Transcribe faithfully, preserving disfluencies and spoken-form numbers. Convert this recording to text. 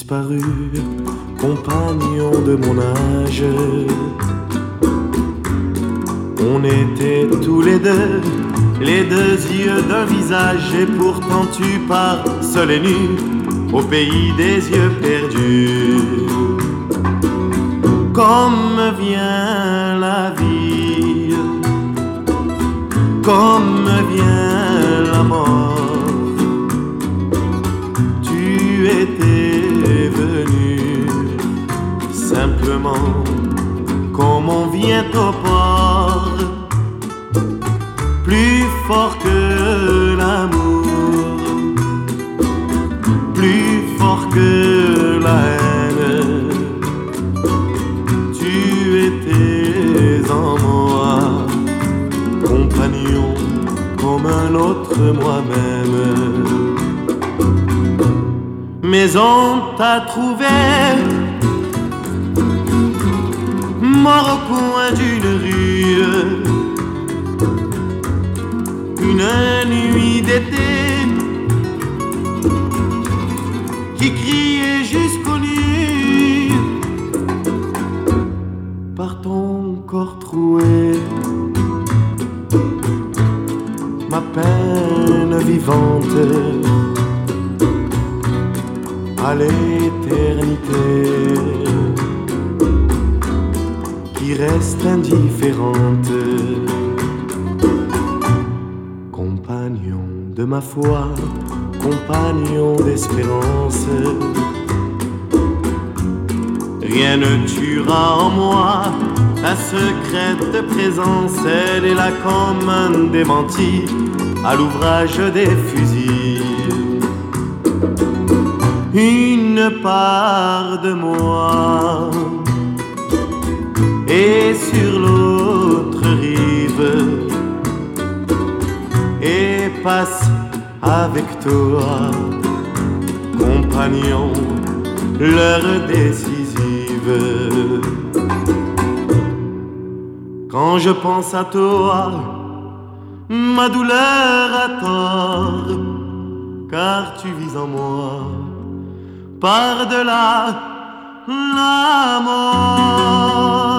disparu, compagnon de mon âge. On était tous les deux, les deux yeux d'un visage, et pourtant tu pars seul et nu au pays des yeux perdus. Comme vient la vie, comme vient la mort, tu étais venu simplement comme on vient au port, plus fort que l'amour, plus fort que la haine. Tu étais en moi, compagnon comme un autre moi-même. Mais on t'a trouvé mort au coin d'une rue, une nuit d'été qui criait jusqu'aux nues par ton corps troué. Ma peine vivante à l'éternité qui reste indifférente, compagnon de ma foi, compagnon d'espérance. Rien ne tuera en moi ta secrète présence, elle est là comme un démenti à l'ouvrage des fusils. Une part de moi et sur l'autre rive, et passe avec toi, compagnon, l'heure décisive. Quand je pense à toi, ma douleur a tort, car tu vis en moi, par-delà la mort.